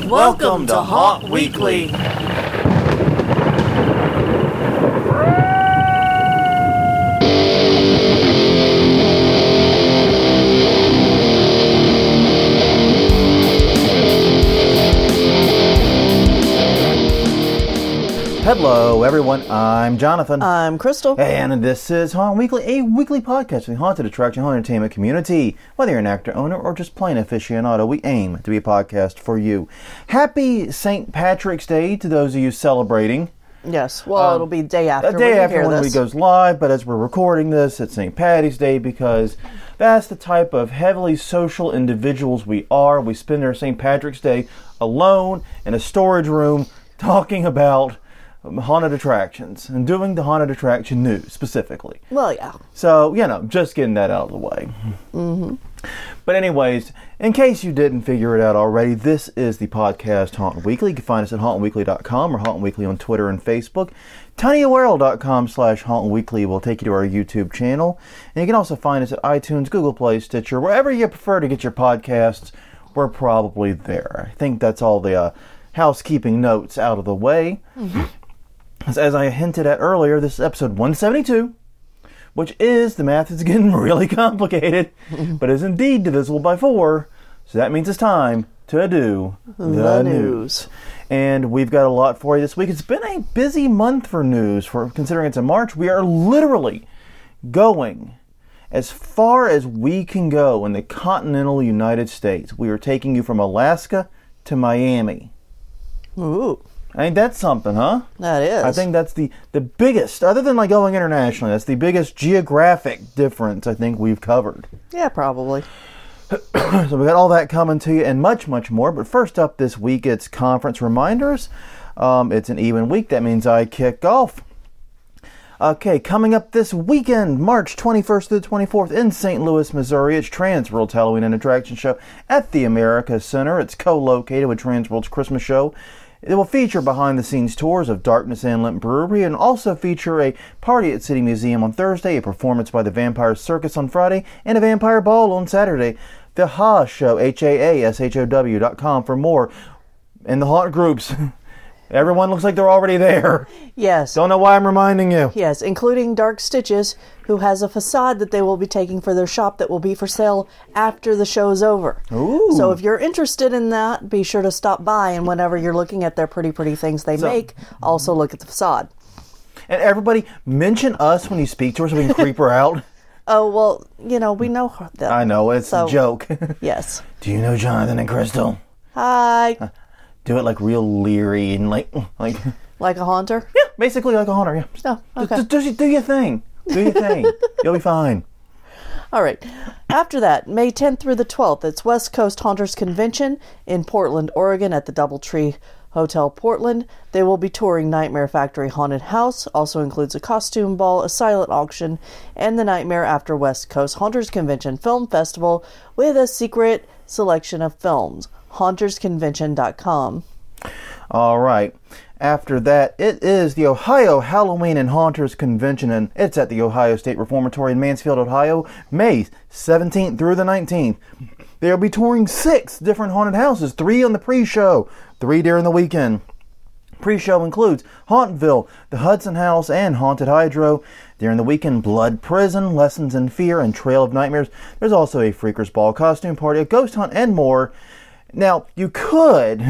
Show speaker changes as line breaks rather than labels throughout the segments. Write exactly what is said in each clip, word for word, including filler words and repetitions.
Welcome to Haunt Weekly.
Hello, everyone. I'm Jonathan.
I'm Crystal.
And this is Haunt Weekly, a weekly podcast for the haunted attraction haunt entertainment community. Whether you're an actor, owner, or just plain aficionado, we aim to be a podcast for you. Happy Saint Patrick's Day to those of you celebrating.
Yes, well, um, it'll be day after.
A day
when
after when we goes live, but as we're recording this, it's Saint Patty's Day because that's the type of heavily social individuals we are. We spend our Saint Patrick's Day alone in a storage room talking about haunted attractions and doing the haunted attraction news specifically.
Well, yeah.
So, you know, just getting that out of the way.
Mm-hmm.
But anyways, in case you didn't figure it out already, this is the podcast Haunt Weekly. You can find us at haunt weekly dot com or Haunt Weekly on Twitter and Facebook. tinyurl.com slash Haunt Weekly will take you to our YouTube channel. And you can also find us at iTunes, Google Play, Stitcher, wherever you prefer to get your podcasts. We're probably there. I think that's all the uh, housekeeping notes out of the way. Mm-hmm. As I hinted at earlier, this is episode one seventy-two, which is, the math is getting really complicated, but is indeed divisible by four, so that means it's time to do the,
the news.
news. And we've got a lot for you this week. It's been a busy month for news, for considering it's in March. We are literally going as far as we can go in the continental United States. We are taking you from Alaska to Miami.
Ooh.
Ain't that something, huh?
That is.
I think that's the, the biggest, other than like going internationally, that's the biggest geographic difference I think we've covered.
Yeah, probably.
So we got all that coming to you and much, much more. But first up this week, it's conference reminders. Um, it's an even week. That means I kick off. Okay, coming up this weekend, March twenty-first to the twenty-fourth in Saint Louis, Missouri, it's Transworld's Halloween and Attraction Show at the America Center. It's co-located with Transworld's Christmas Show. It will feature behind-the-scenes tours of Darkness Inlet Brewery and also feature a party at City Museum on Thursday, a performance by the Vampire Circus on Friday, and a Vampire Ball on Saturday. The H A Show, H A A S H O W dot com for more. And the haunt groups, everyone looks like they're already there.
Yes.
Don't know why I'm reminding you.
Yes, including Dark Stitches, who has a facade that they will be taking for their shop that will be for sale after the show's over.
Ooh.
So if you're interested in that, be sure to stop by, and whenever you're looking at their pretty, pretty things they so, make, also look at the facade.
And everybody, mention us when you speak to her so we can creep her out.
Oh, well, you know, we know them.
I know, it's so, a joke.
Yes.
Do you know Jonathan and Crystal?
Hi.
Uh, do it like real leery and like... Like,
like a haunter?
Yeah, basically like a haunter, yeah.
Oh, okay.
Just, just do your thing. Do your thing. You'll be fine.
All right. After that, May tenth through the twelfth, it's West Coast Haunters Convention in Portland, Oregon at the Doubletree Hotel Portland. They will be touring Nightmare Factory Haunted House, also includes a costume ball, a silent auction, and the Nightmare After West Coast Haunters Convention Film Festival with a secret selection of films. haunters convention dot com.
All right. After that, it is the Ohio Halloween and Haunters Convention, and it's at the Ohio State Reformatory in Mansfield, Ohio, May seventeenth through the nineteenth. They'll be touring six different haunted houses, three on the pre-show, three during the weekend. Pre-show includes Hauntville, the Hudson House, and Haunted Hydro. During the weekend, Blood Prison, Lessons in Fear, and Trail of Nightmares. There's also a Freakers Ball costume party, a ghost hunt, and more. Now, you could...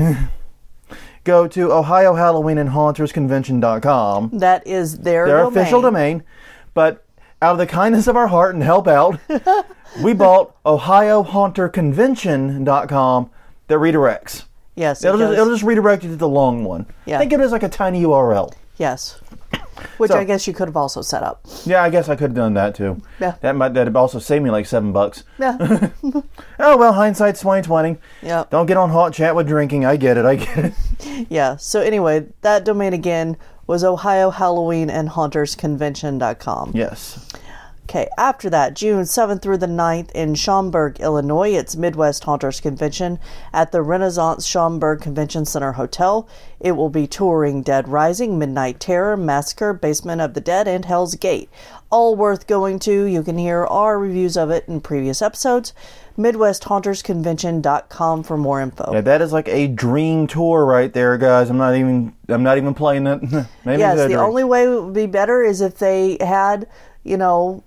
go to Ohio Halloween and Haunters Convention dot com.
That is their,
their
domain.
official domain. But out of the kindness of our heart and help out, we bought Ohio Haunter Convention dot com that redirects.
Yes,
it'll
it
just, it'll just redirect you to the long one.
Yeah.
Think of it as like a tiny U R L.
Yes. Which
so,
I guess you could have also set up.
Yeah, I guess I could have done that too.
Yeah.
That might that'd also save me like seven bucks.
Yeah.
Oh well, hindsight's twenty twenty.
Yeah.
Don't get on Hot Chat with drinking. I get it. I get it.
Yeah. So anyway, that domain again was Ohio Halloween and Haunters Convention dot com.
Yes.
Okay, after that, June seventh through the ninth in Schaumburg, Illinois, it's Midwest Haunters Convention at the Renaissance Schaumburg Convention Center Hotel. It will be touring Dead Rising, Midnight Terror, Massacre, Basement of the Dead, and Hell's Gate. All worth going to. You can hear our reviews of it in previous episodes. Midwest Haunters Convention dot com for more info.
Yeah, that is like a dream tour right there, guys. I'm not even I'm not even playing it. Maybe
yes, the only way it would be better is if they had, you know,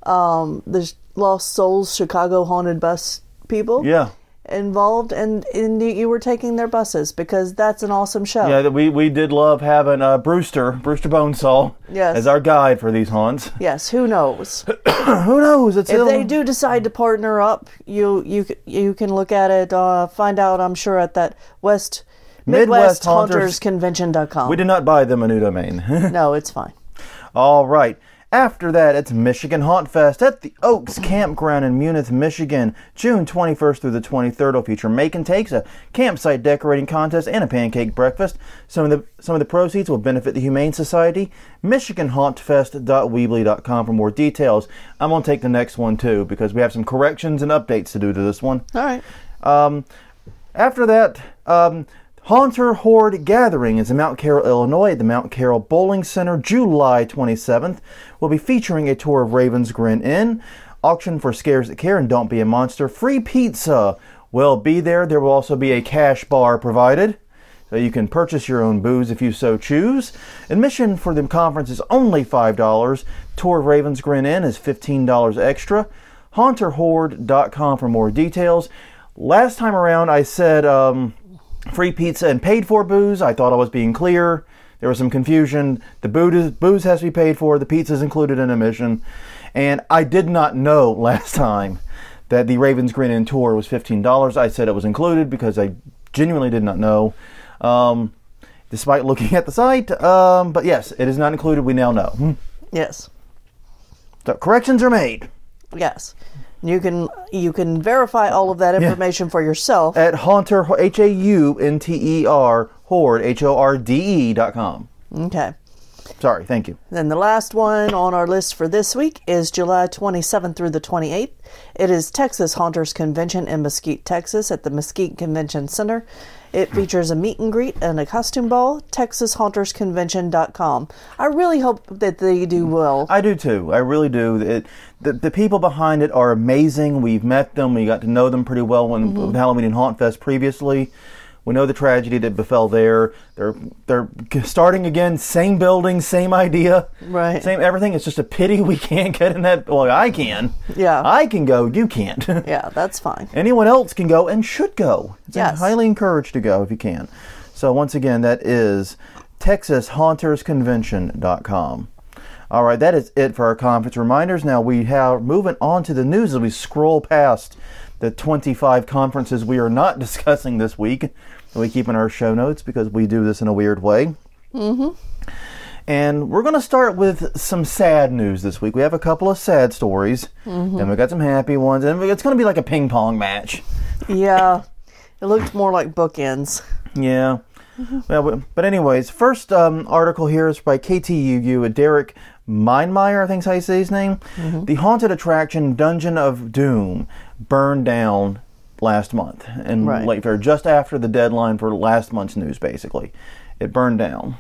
um, the Lost Souls Chicago Haunted Bus people.
Yeah.
Involved, and, and you were taking their buses, because that's an awesome show.
Yeah, we we did love having uh, Brewster, Brewster Bonesaw,
yes.
as our guide for these haunts.
Yes, who knows?
Who knows? It's
if
still...
they do decide to partner up, you you you can look at it, uh, find out, I'm sure, at that West Midwest, Midwest Haunters Convention dot com.
We did not buy them a new domain.
No, it's fine.
All right. After that, it's Michigan Haunt Fest at the Oaks Campground in Munith, Michigan. June twenty-first through the twenty-third will feature Make and Takes, a campsite decorating contest, and a pancake breakfast. Some of the some of the proceeds will benefit the Humane Society. Michigan Haunt Fest dot weebly dot com for more details. I'm going to take the next one, too, because we have some corrections and updates to do to this one.
All right.
Um, after that... Um, Haunter Horde Gathering is in Mount Carroll, Illinois at the Mount Carroll Bowling Center, July twenty-seventh. We'll be featuring a tour of Raven's Grin Inn, auction for Scares That Care, and Don't Be a Monster. Free pizza will be there. There will also be a cash bar provided, so you can purchase your own booze if you so choose. Admission for the conference is only five dollars. Tour of Raven's Grin Inn is fifteen dollars extra. Haunter Horde dot com for more details. Last time around I said... Um, free pizza and paid for booze. I thought I was being clear. There was some confusion. The booze has to be paid for. The pizza is included in admission. And I did not know last time that the Raven's Grin Inn tour was fifteen dollars. I said it was included because I genuinely did not know, um, despite looking at the site. Um, but yes, it is not included. We now know.
Yes.
So corrections are made.
Yes. You can you can verify all of that information yeah. for yourself
at Haunter, H A U N T E R, Horde, H O R D E dot com.
Okay.
Sorry, thank you.
Then the last one on our list for this week is July twenty-seventh through the twenty-eighth. It is Texas Haunters Convention in Mesquite, Texas at the Mesquite Convention Center. It features a meet and greet and a costume ball. Texas Haunters Convention dot com. I really hope that they do well.
I do too. I really do. It, the, the people behind it are amazing. We've met them. We got to know them pretty well when mm-hmm. with Halloween and Haunt Fest previously. We know the tragedy that befell there. They're they're starting again. Same building, same idea,
right?
Same everything. It's just a pity we can't get in that. Well, I can.
Yeah,
I can go. You can't.
Yeah, that's fine.
Anyone else can go and should go. It's
yes.
highly encouraged to go if you can. So once again, that is Texas Haunters Convention dot com. All right, that is it for our conference reminders. Now we have moving on to the news as we scroll past the twenty-five conferences we are not discussing this week. We keep in our show notes because we do this in a weird way.
Mm-hmm.
And we're going to start with some sad news this week. We have a couple of sad stories,
mm-hmm.
and we got some happy ones, and it's going to be like a ping pong match.
Yeah, it looked more like bookends.
Yeah. Mm-hmm. Well, but anyways, first um, article here is by K T U U, Derek Meinmeyer, I think is how you say his name. Mm-hmm. The haunted attraction Dungeon of Doom burned down last month, and
right.
late February, just after the deadline for last month's news, basically. It burned down.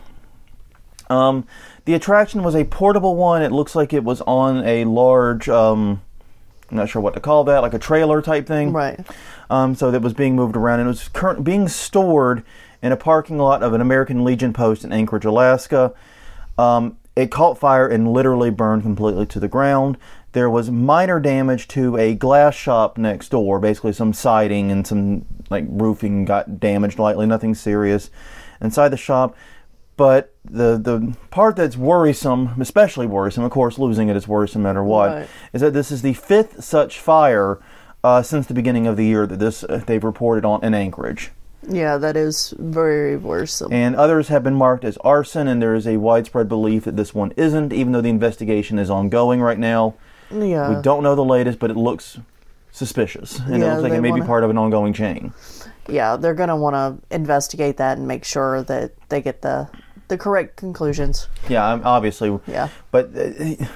Um, the attraction was a portable one. It looks like it was on a large, um, I'm not sure what to call that, like a trailer type thing.
Right.
Um, so that was being moved around, and it was current, being stored in a parking lot of an American Legion post in Anchorage, Alaska. Um, it caught fire and literally burned completely to the ground. There was minor damage to a glass shop next door. Basically, some siding and some like roofing got damaged lightly. Nothing serious inside the shop. But the the part that's worrisome, especially worrisome, of course, losing it is worrisome no matter what,
right.
is that this is the fifth such fire uh, since the beginning of the year that this uh, they've reported on in Anchorage.
Yeah, that is very worrisome.
And others have been marked as arson, and there is a widespread belief that this one isn't, even though the investigation is ongoing right now.
Yeah.
We don't know the latest, but it looks suspicious, and
yeah,
it looks like it may
wanna,
be part of an ongoing chain.
Yeah, they're going to want to investigate that and make sure that they get the the correct conclusions.
Yeah, obviously.
Yeah.
But uh,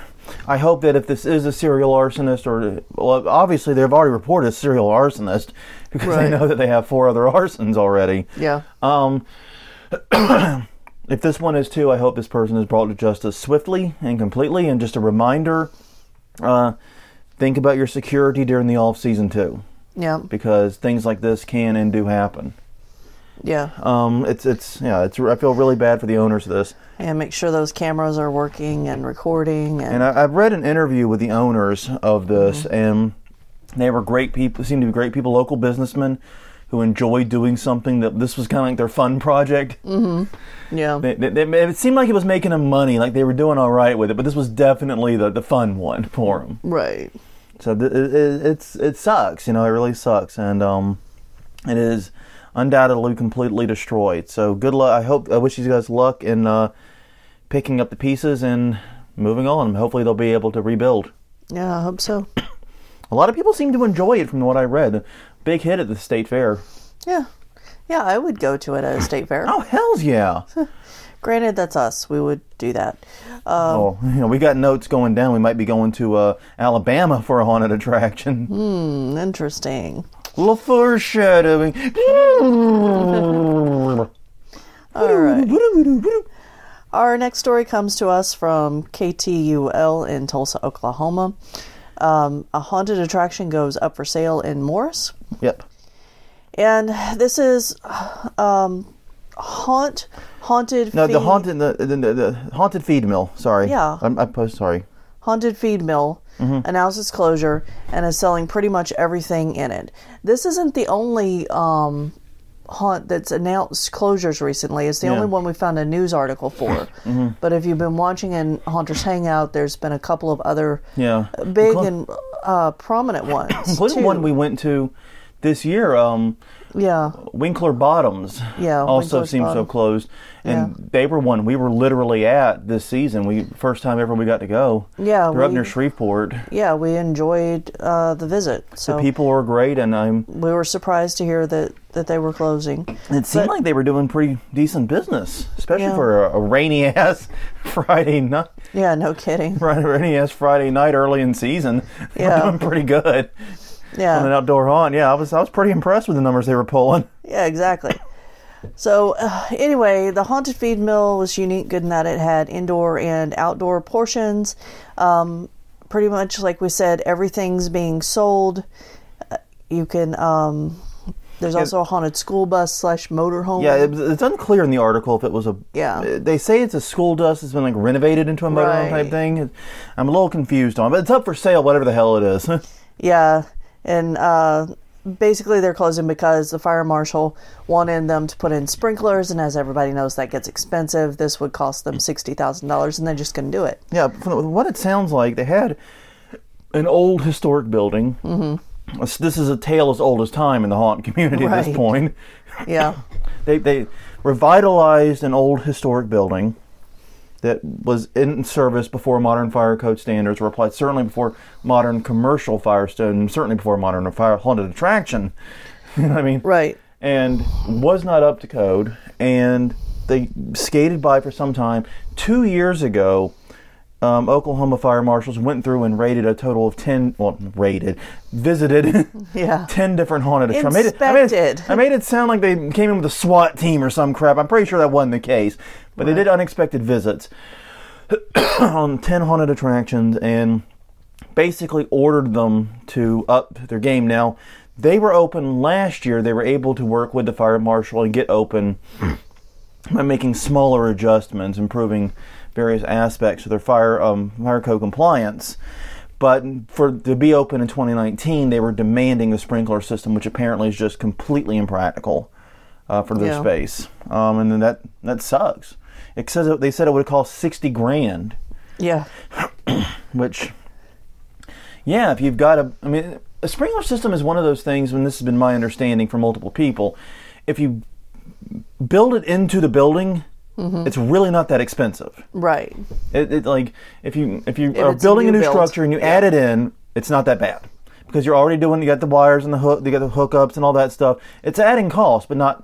I hope that if this is a serial arsonist, or well, obviously they've already reported a serial arsonist because
Right.
they know that they have four other arsons already.
Yeah.
Um, if this one is too, I hope this person is brought to justice swiftly and completely. And just a reminder, uh, think about your security during the off season too,
Yeah.
because things like this can and do happen.
Yeah.
Um, it's it's yeah, it's I feel really bad for the owners of this.
And make sure those cameras are working and recording. And,
And I, I've read an interview with the owners of this,
Mm-hmm.
and they were great people. Seemed to be great people, local businessmen who enjoyed doing something that this was kind of like their fun project.
yeah.
They, they, they, it seemed like it was making them money, like they were doing all right with it, but this was definitely the, the fun one for them.
Right.
So th- it, it, it's it sucks, you know, it really sucks, and um, it is undoubtedly completely destroyed. So good luck. I hope I wish you guys luck in uh, picking up the pieces and moving on. Hopefully they'll be able to rebuild.
Yeah, I hope so.
A lot of people seem to enjoy it from what I read. Big hit at the state fair.
Yeah. Yeah, I would go to it at a state fair.
Oh, hells yeah.
Granted, that's us. We would do that. Um,
Oh, you know, we got notes going down. We might be going to uh, Alabama for a haunted attraction.
hmm, interesting.
A little foreshadowing.
All right. Our next story comes to us from K T U L in Tulsa, Oklahoma. Um, a haunted attraction goes up for sale in Morris.
Yep.
And this is um, haunt, haunted
No, the
feed,
haunted the, the, the, the haunted feed mill. Sorry.
Yeah.
I'm, I'm post sorry.
haunted feed mill announced its closure and is selling pretty much everything in it. This isn't the only um, haunt that's announced closures recently. It's the
Yeah.
only one we found a news article for. But if you've been watching in Haunters Hangout, there's been a couple of other
Yeah.
big
Inclu-
and uh, prominent ones.
Including
too.
one we went to this year. Um,
Yeah.
Winkler Bottoms.
Yeah,
Also
Winkler's
seems so
Bottom.
closed, and
Yeah.
they were one we were literally at this season. We first time ever we got to go.
Yeah,
They're up
we-
near Shreveport.
Yeah, we enjoyed uh, the visit. So
The people were great, and I'm.
we were surprised to hear that, that they were closing.
It seemed
But-
like they were doing pretty decent business, especially
Yeah.
for a, a rainy ass Friday night.
Yeah, no kidding.
Rainy ass Friday night early in season. They
Yeah.
were doing pretty good on an
Yeah,
outdoor haunt. Yeah, I was I was pretty impressed with the numbers they were pulling.
yeah, exactly. So uh, anyway, the haunted feed mill was unique in that it had indoor and outdoor portions. Um, pretty much, like we said, everything's being sold. Uh, you can. Um, there's also a haunted school bus slash motorhome.
Yeah, it, was- it's unclear in the article if it was a.
Yeah.
They say it's a school bus that's been like renovated into a motorhome
Right.
type thing. I'm a little confused on, it, but it's up for sale, whatever the hell it is.
Yeah, and uh, basically they're closing because the fire marshal wanted them to put in sprinklers, and as everybody knows, that gets expensive. This would cost them sixty thousand dollars, and they just couldn't do it.
Yeah, from what it sounds like, they had an old historic building. Mm-hmm. This is a tale as old as time in the haunt community at
Right.
this point.
Yeah,
They they revitalized an old historic building that was in service before modern fire code standards were applied, certainly before modern commercial firestone, certainly before modern fire haunted attraction. You know what I mean?
right.
And was not up to code, and they skated by for some time. Two years ago, um, Oklahoma fire marshals went through and raided a total of ten, well, raided, visited
Yeah.
ten different haunted attractions. I made it- I made it-
Inspected.
I made it sound like they came in with a SWAT team or some crap. I'm pretty sure that wasn't the case. But they did unexpected visits on ten haunted attractions and basically ordered them to up their game. Now, they were open last year. They were able to work with the fire marshal and get open by making smaller adjustments, improving various aspects of their fire um, fire code compliance. But for to be open in twenty nineteen, they were demanding a sprinkler system, which apparently is just completely impractical uh, for their
Yeah.
space. Um, and then that that sucks. It says it, they said it would cost sixty grand,
Yeah,
which, yeah, if you've got a, I mean, a sprinkler system is one of those things. And this has been my understanding for multiple people. If you build it into the building, it's really not that expensive.
right.
It, it like if you if you
If
are
it's a
building a
new
new
build,
structure and you
yeah.
add it in, it's not that bad because you're already doing. You got the wires and the hook, you got the hookups and all that stuff. It's adding cost, but not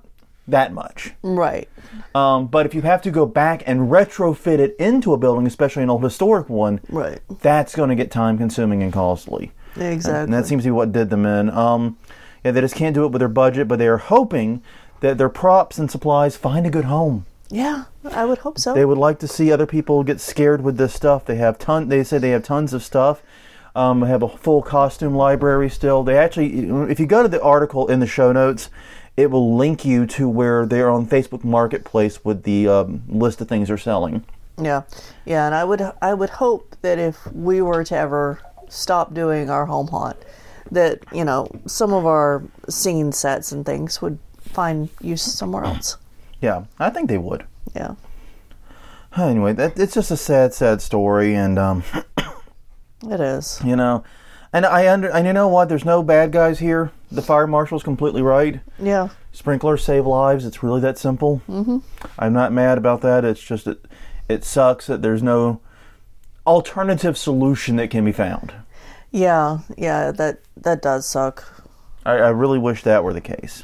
that much.
Right.
Um, but if you have to go back and retrofit it into a building, especially an old historic one,
Right.
that's going to get time-consuming and costly.
Exactly.
And that seems to be what did them in. Um, yeah, they just can't do it with their budget, but they are hoping that their props and supplies find a good home.
Yeah, I would hope so.
They would like to see other people get scared with this stuff. They have ton. They say they have tons of stuff. Um, they have a full costume library still. They actually, if you go to the article in the show notes, it will link you to where they're on Facebook Marketplace with the um, list of things they're selling.
Yeah, yeah, and I would I would hope that if we were to ever stop doing our home haunt, that, you know, some of our scene sets and things would find use somewhere else.
Yeah, I think they would.
Yeah.
Anyway, that, it's just a sad, sad story, and um,
It is.
you know, and I under and you know what? There's no bad guys here. The fire marshal's completely right.
Yeah.
Sprinklers save lives. It's really that simple. Mm-hmm. I'm not mad about that. It's just that it sucks that there's no alternative solution that can be found.
Yeah, yeah, that that does suck.
I, I really wish that were the case.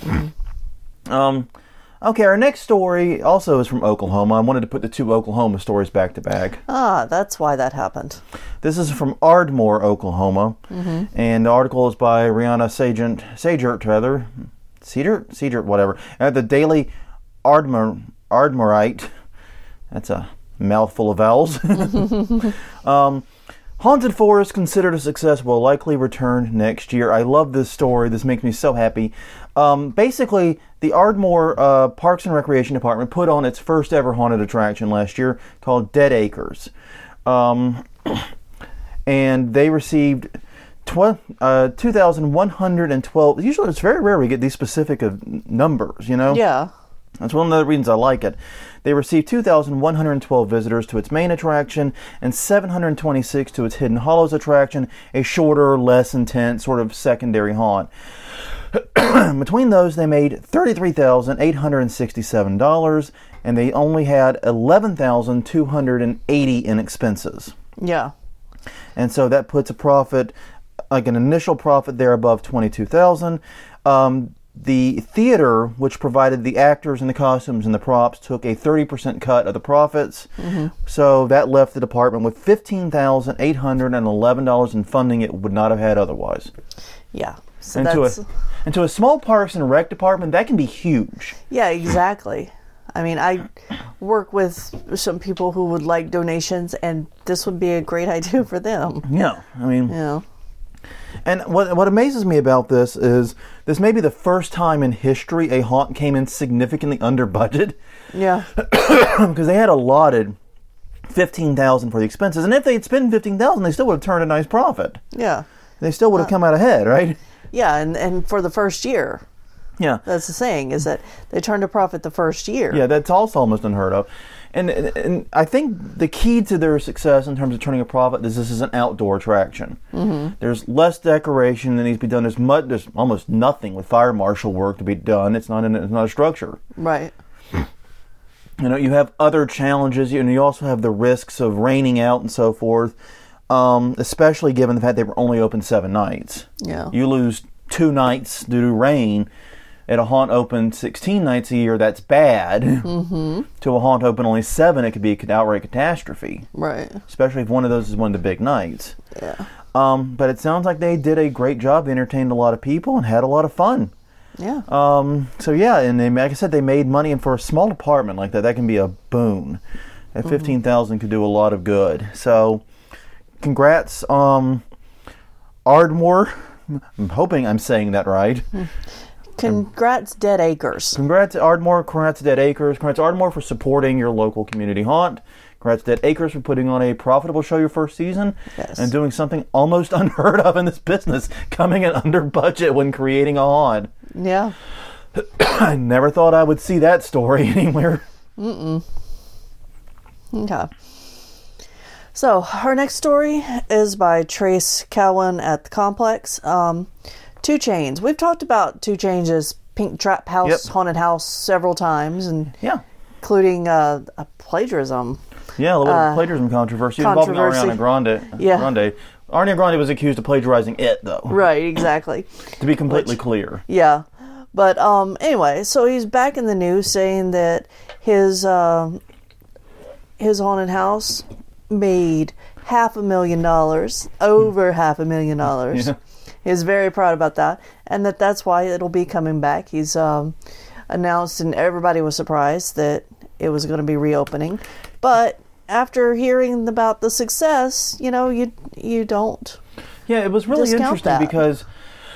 um, okay, our next story also is from Oklahoma. I wanted to put the two Oklahoma stories back to back.
Ah, that's why that happened.
This is from Ardmore, Oklahoma, mm-hmm. and the article is by Rihanna Sagent, Sagert, rather, Cedar, Cedar, whatever. At the Daily Ardmore, Ardmorite. That's a mouthful of vowels. um, Haunted Forest considered a success, will likely return next year. I love this story. This makes me so happy. Um, basically, the Ardmore uh, Parks and Recreation Department put on its first ever haunted attraction last year called Dead Acres. Um, and they received tw- uh, two thousand one hundred twelve. Usually it's very rare we get these specific of numbers, you know?
Yeah.
That's one of the reasons I like it. They received two thousand one hundred twelve visitors to its main attraction and seven hundred twenty-six to its Hidden Hollows attraction, a shorter, less intense sort of secondary haunt. Between those, they made thirty-three thousand eight hundred sixty-seven dollars, and they only had eleven thousand two hundred eighty dollars in expenses.
Yeah.
And so that puts a profit, like an initial profit there above twenty-two thousand dollars. Um, The theater, which provided the actors and the costumes and the props, took a thirty percent cut of the profits. Mm-hmm. So that left the department with fifteen thousand eight hundred eleven dollars in funding it would not have had otherwise.
Yeah. So
and,
that's...
to a, and to a small Parks and Rec department, that can be huge.
Yeah, exactly. I mean, I work with some people who would like donations, and this would be a great idea for them.
Yeah, I mean...
Yeah.
And what what amazes me about this is this may be the first time in history a haunt came in significantly under budget.
Yeah.
Because they had allotted fifteen thousand dollars for the expenses, and if they had spent fifteen thousand dollars, they still would have turned a nice profit.
Yeah.
They still would have come out ahead, right?
Yeah, and, and for the first year.
Yeah.
That's the saying, is that they turned a profit the first year.
Yeah, that's also almost unheard of. And, and and I think the key to their success in terms of turning a profit is this is an outdoor attraction. Mm-hmm. There's less decoration that needs to be done. There's mud. There's almost nothing with fire marshal work to be done. It's not in, it's not a structure.
Right.
You know, you have other challenges, and you also have the risks of raining out and so forth. Um, especially given the fact they were only open seven nights.
Yeah.
You lose two nights due to rain. At a haunt open sixteen nights a year, that's bad. Mm-hmm. To a haunt open only seven, it could be an outright catastrophe.
Right.
Especially if one of those is one of the big nights.
Yeah.
Um, but it sounds like they did a great job. They entertained a lot of people and had a lot of fun.
Yeah.
Um, so yeah, and they, like I said, they made money, and for a small department like that, that can be a boon. At fifteen thousand could do a lot of good. So, congrats, um, Ardmore. I'm hoping I'm saying that right.
Congrats, Dead Acres.
Congrats, Ardmore. Congrats, Dead Acres. Congrats, Ardmore, for supporting your local community haunt. Congrats, Dead Acres, for putting on a profitable show your first season.
Yes.
And doing something almost unheard of in this business, coming in under budget when creating a haunt.
Yeah.
I never thought I would see that story anywhere.
Mm-mm. Okay. So, our next story is by Trace Cowan at the Complex. Um, Two Chains. We've talked about Two Chains' Pink Trap House,
Yep.
Haunted House several times, and
Yeah.
including uh, a plagiarism.
Yeah, a little
Uh,
plagiarism controversy involving
controversy.
Ariana Grande.
Yeah.
Grande. Ariana Grande was accused of plagiarizing It, though.
Right, exactly.
To be completely
Which-
clear.
Yeah. But um, anyway, so he's back in the news saying that his uh, his haunted house made half a million dollars, over half a million dollars.
Yeah.
He's very proud about that, and that that's why it'll be coming back. He's um, announced, and everybody was surprised that it was going to be reopening. But after hearing about the success, you know, you you don't.
Yeah, it was really
discount
interesting
that.
because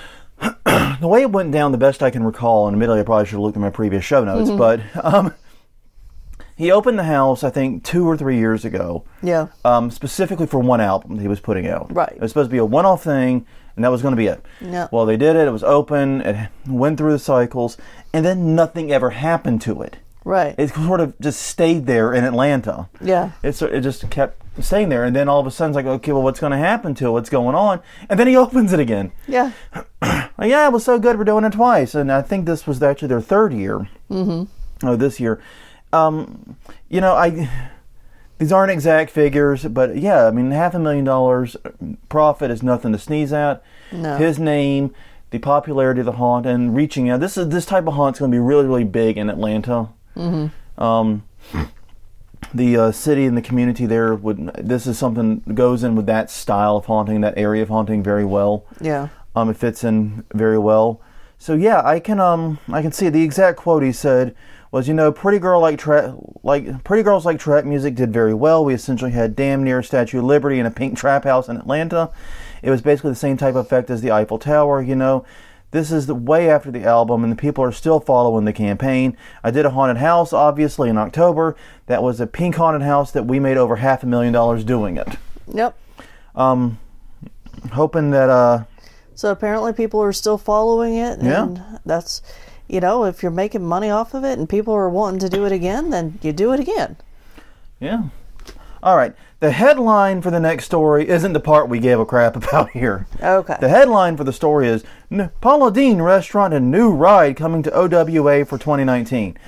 the way it went down, the best I can recall, and admittedly I probably should have looked at my previous show notes,
Mm-hmm.
but um, he opened the house, I think, two or three years ago,
Yeah.
um, specifically for one album that he was putting out.
Right.
It was supposed to be a one-off thing, and that was going to be it.
Yeah.
Well, they did it. It was open. It went through the cycles, and then nothing ever happened to it.
Right.
It sort of just stayed there in Atlanta.
Yeah.
It's it just kept staying there, and then all of a sudden it's like, okay, well, what's going to happen to it? What's going on? And then he opens it again.
Yeah.
Like, yeah, it was so good. We're doing it twice, and I think this was actually their third year. Mm-hmm. Oh, this year. Um, you know, I these aren't exact figures, but yeah, I mean, half a million dollars profit is nothing to sneeze at.
No.
His name, the popularity of the haunt, and reaching out. This is this type of haunt's going to be really, really big in Atlanta. Mm-hmm. Um, the uh, city and the community there would. This is something that goes in with that style of haunting, that area of haunting, very well.
Yeah.
Um, it fits in very well. So yeah, I can um I can see the exact quote he said was, you know, pretty girl like track like pretty girls like trap music did very well. We essentially had damn near Statue of Liberty and a pink trap house in Atlanta. It was basically the same type of effect as the Eiffel Tower, you know. This is the way after the album, and the people are still following the campaign. I did a haunted house, obviously, in October. That was a pink haunted house that we made over half a million dollars doing it.
Yep.
Um, hoping that uh.
So apparently people are still following it,
Yeah.
and that's, you know, if you're making money off of it and people are wanting to do it again, then you do it again.
Yeah. All right. The headline for the next story isn't the part we gave a crap about here.
Okay.
The headline for the story is N- Paula Deen Restaurant and New Ride coming to O W A for twenty nineteen.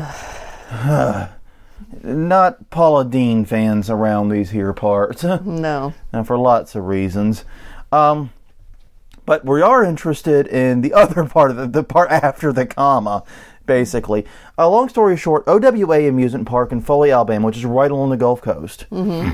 Not Paula Deen fans around these here parts.
No.
And for lots of reasons. Um, but we are interested in the other part of the, the part after the comma, basically. Uh, long story short, O W A Amusement Park in Foley, Alabama, which is right along the Gulf Coast, mm-hmm.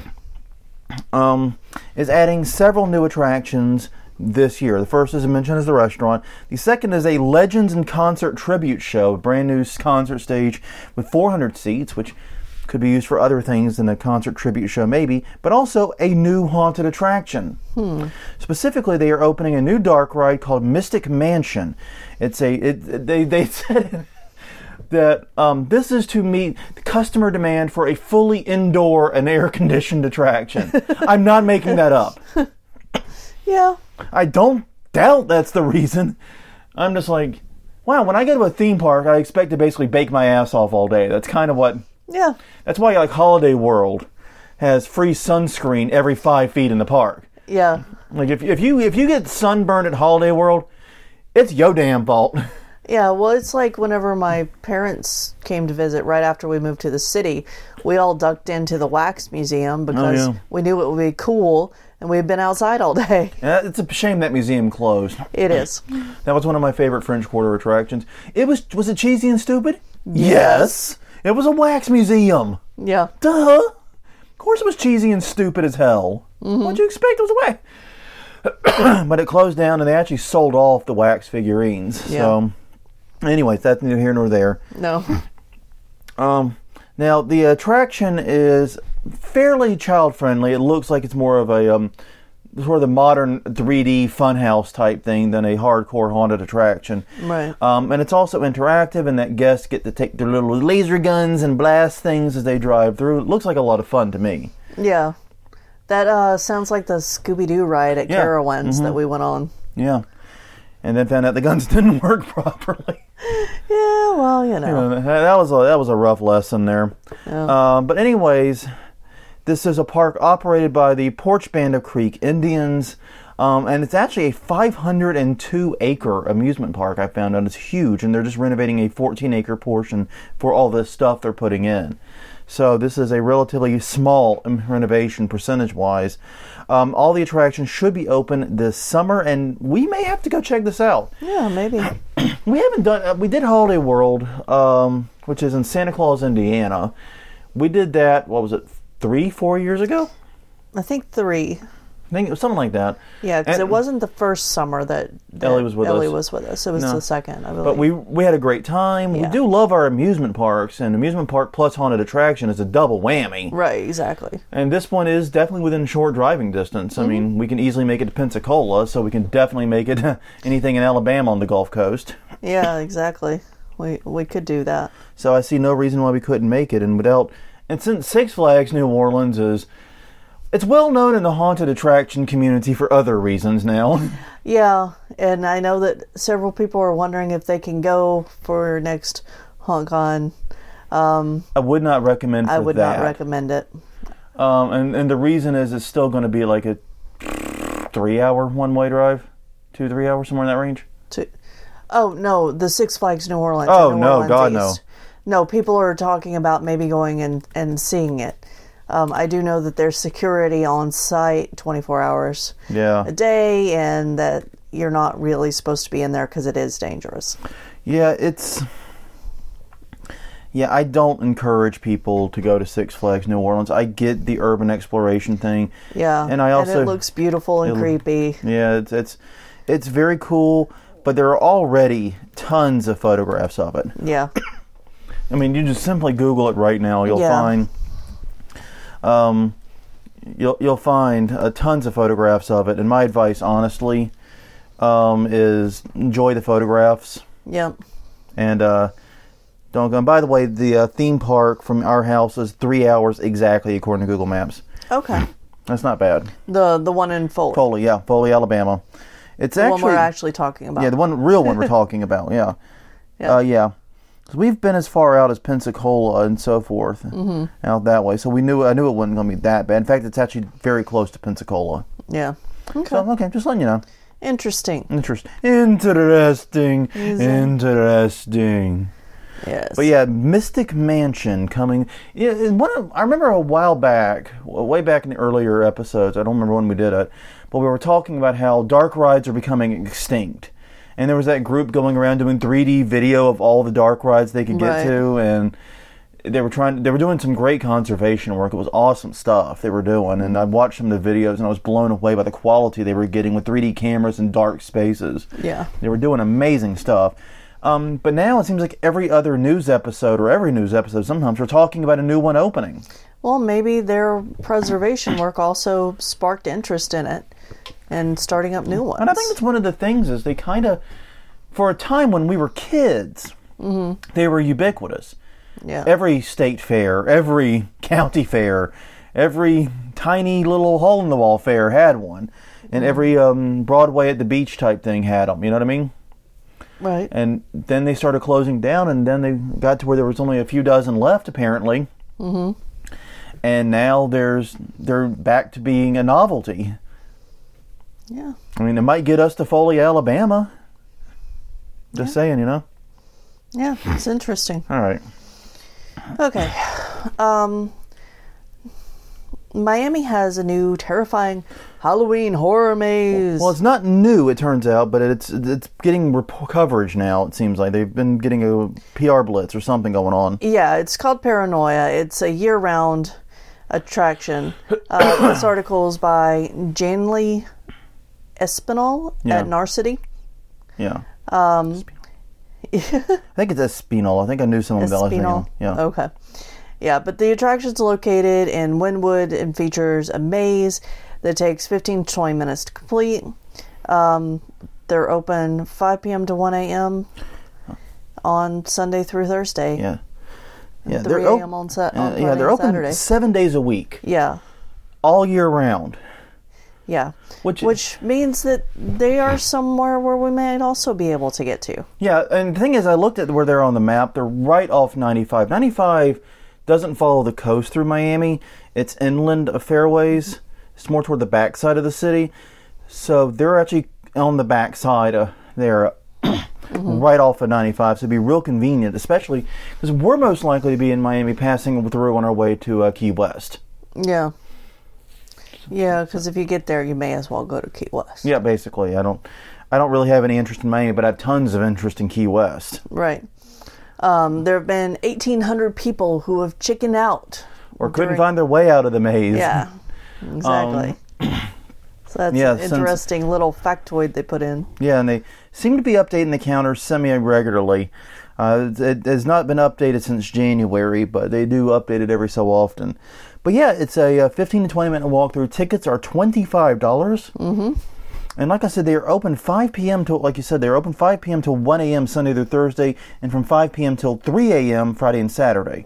um, is adding several new attractions this year. The first, as I mentioned, is the restaurant. The second is a Legends and Concert Tribute Show, a brand new concert stage with four hundred seats, which could be used for other things than a concert tribute show maybe, but also a new haunted attraction. Hmm. Specifically, they are opening a new dark ride called Mystic Mansion. It's a, it, they, they said that um, this is to meet the customer demand for a fully indoor and air-conditioned attraction. I'm not making that up.
Yeah.
I don't doubt that's the reason. I'm just like, wow, when I go to a theme park, I expect to basically bake my ass off all day. That's kind of what...
Yeah.
That's why, like, Holiday World has free sunscreen every five feet in the park.
Yeah.
Like, if if you if you get sunburned at Holiday World, it's your damn fault.
Yeah, well, it's like whenever my parents came to visit right after we moved to the city, we all ducked into the wax museum because
Oh, yeah.
we knew it would be cool, and we had been outside all day.
Yeah, it's a shame that museum closed.
It is.
That was one of my favorite French Quarter attractions. It was was it cheesy and stupid?
Yes.
It was a wax museum.
Yeah.
Duh. Of course it was cheesy and stupid as hell. Mm-hmm. What'd you expect? It was a wax. But it closed down, and they actually sold off the wax figurines.
Yeah.
So, anyways, that's neither here nor there.
No.
Um, now, the attraction is fairly child-friendly. It looks like it's more of a um, sort of the modern three D funhouse type thing than a hardcore haunted attraction.
Right.
Um, and it's also interactive in that guests get to take their little laser guns and blast things as they drive through. It looks like a lot of fun to me.
Yeah. That uh, sounds like the Scooby-Doo ride at
Yeah.
Carowinds
Mm-hmm.
that we went on.
Yeah. And then found out the guns didn't work properly.
Yeah, well, you know.
You know, that was a, that was a rough lesson there.
Yeah.
Um, but anyways, this is a park operated by the Porch Band of Creek Indians, um, and it's actually a five hundred two acre amusement park. I found out it's huge, and they're just renovating a fourteen acre portion for all this stuff they're putting in. So this is a relatively small renovation percentage-wise. Um, all the attractions should be open this summer, and we may have to go check this out.
Yeah, maybe.
We haven't done. Uh, we did Holiday World, um, which is in Santa Claus, Indiana. We did that. What was it? Three, four years ago.
I think three.
I think it was something like that.
Yeah, because
And-
it wasn't the first summer that, that
Ellie was with
Ellie
us.
was with us. It was
No.
the second, I believe.
But we we had a great time.
Yeah.
We do love our amusement parks, and amusement park plus haunted attraction is a double whammy.
Right, exactly.
And this one is definitely within short driving distance. I mean, we can easily make it to Pensacola, so we can definitely make it anything in Alabama on the Gulf Coast.
Yeah, exactly. We we could do that.
So I see no reason why we couldn't make it. And without, and since Six Flags New Orleans is, it's well known in the haunted attraction community for other reasons now.
Yeah, and I know that several people are wondering if they can go for next HauntCon. Um,
I would not recommend for
I would
that.
not recommend it.
Um, and, and the reason is it's still going to be like a three-hour one-way drive, two, three hours, somewhere in that range.
To, oh no, the Six Flags New Orleans.
Oh,
New
no,
Orleans
God,
East. No, people are talking about maybe going and, and seeing it. Um, I do know that there's security on site twenty-four hours
Yeah.
a day, and that you're not really supposed to be in there because it is dangerous.
Yeah, it's... Yeah, I don't encourage people to go to Six Flags New Orleans. I get the urban exploration thing.
Yeah,
And I also...
it looks beautiful and
it-
creepy.
Yeah, it's, it's it's very cool, but there are already tons of photographs of it.
Yeah,
I mean, you just simply Google it right now. You'll
Yeah.
find... Um, you'll you'll find uh, tons of photographs of it. And my advice, honestly, um, is enjoy the photographs
yeah.
and uh, don't go. And by the way, the uh, theme park from our house is three hours exactly according to Google Maps.
Okay,
That's not bad.
the the one in Foley,
Foley, yeah, Foley, Alabama. It's
the
actually
one we're actually talking about.
yeah, the one real one we're talking about. Yeah,
Yeah.
uh, yeah. 'Cause we've been as far out as Pensacola and so forth, mm-hmm. out that way. So we knew I knew it wasn't going to be that bad. In fact, it's actually very close to Pensacola.
yeah. Okay,
So okay, just letting you know.
interesting.
Interest, interesting,
Is it?
interesting.
Yes,
But yeah, Mystic Mansion coming. Yeah, and one of, I remember a while back, way back in the earlier episodes. I don't remember when we did it, but we were talking about how dark rides are becoming extinct. And there was that group going around doing three D video of all the dark rides they could get
Right.
to, and they were trying. They were doing some great conservation work. It was awesome stuff they were doing, and I watched some of the videos, and I was blown away by the quality they were getting with three D cameras in dark spaces.
yeah.
They were doing amazing stuff. Um, but now it seems like every other news episode, or every news episode, sometimes we're talking about a new one opening.
Well, maybe their preservation work also sparked interest in it and starting up new ones.
And I think that's one of the things is they kind of, for a time when we were kids,
Mm-hmm.
they were ubiquitous.
yeah.
Every state fair, every county fair, every tiny little hole-in-the-wall fair had one. And every um, Broadway at the beach type thing had them, you know what I mean?
right.
And then they started closing down, and then they got to where there was only a few dozen left, apparently.
Mm-hmm.
And now there's they're back to being a novelty.
Yeah.
I mean, it might get us to Foley, Alabama. Just saying, you know.
Yeah, it's interesting.
All right.
Okay. Um, Miami has a new terrifying Halloween horror maze.
Well, it's not new, it turns out, but it's it's getting rep- coverage now. It seems like they've been getting a P R blitz or something going on.
Yeah, it's called Paranoia. It's a year-round attraction. Uh, this article is by Janely Espinal
Yeah.
at Narcity.
Yeah.
Um,
I think it's Espinal. I think I knew someone that was
Espinal.
thinking. Yeah.
Okay. Yeah, but the attraction's located in Wynwood and features a maze that takes fifteen to twenty minutes to complete. Um, they're open five p.m. to one a.m. on Sunday through Thursday.
Yeah. Yeah.
three
op-
a.m. on, sa- on
uh,
Friday
yeah, they're
and
open
Saturday.
seven days a week,
Yeah,
all year round.
yeah.
Which,
Which means that they are somewhere where we might also be able to get to.
yeah, and the thing is, I looked at where they're on the map. They're right off ninety-five. ninety-five doesn't follow the coast through Miami. It's inland of fairways. It's more toward the backside of the city. So they're actually on the backside of there, mm-hmm. right off of ninety-five. So it'd be real convenient, especially because we're most likely to be in Miami passing through on our way to uh, Key West.
Yeah. Yeah, because if you get there, you may as well go to Key West.
Yeah, basically. I don't. I don't really have any interest in Miami, but I have tons of interest in Key West.
Right. Um, there have been eighteen hundred people who have chickened out.
Or couldn't find their way out of the maze.
Yeah, exactly. Um, so that's
yeah,
an interesting since, little factoid they put in.
Yeah, and they seem to be updating the counters semi-regularly. Uh, it has not been updated since January, but they do update it every so often. But yeah, it's a, a fifteen to twenty minute walkthrough. Tickets are twenty-five dollars.
Mm-hmm.
And like I said, they are open five p.m. to, like you said, they're open five p.m. till one a.m. Sunday through Thursday, and from five p.m. till three a.m. Friday and Saturday.